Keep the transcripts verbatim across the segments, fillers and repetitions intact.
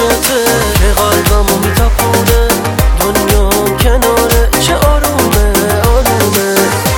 چشاته که قلبمو میتپونه، دنیام کناره چه آرومه آرومه.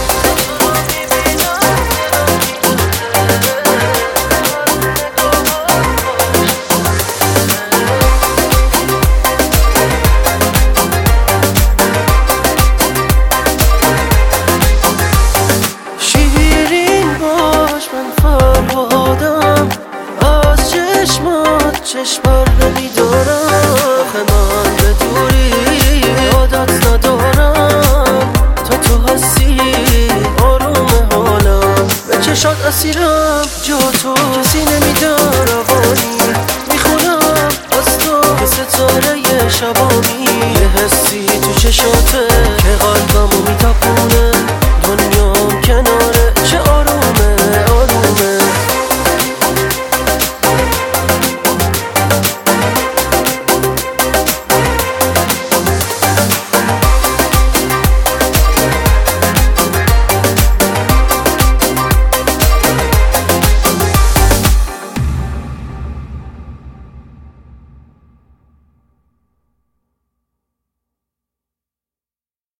شیرین باش من فرهادم، از چشمات چشمار نمیدارم، من به دوری عادت ندارم، تا تو هستی آروم حالم، به چشات اسیرم جا تو کسی نمیدار روانی، میخونم از تو که ستاره شبانی، یه حسی تو چشاته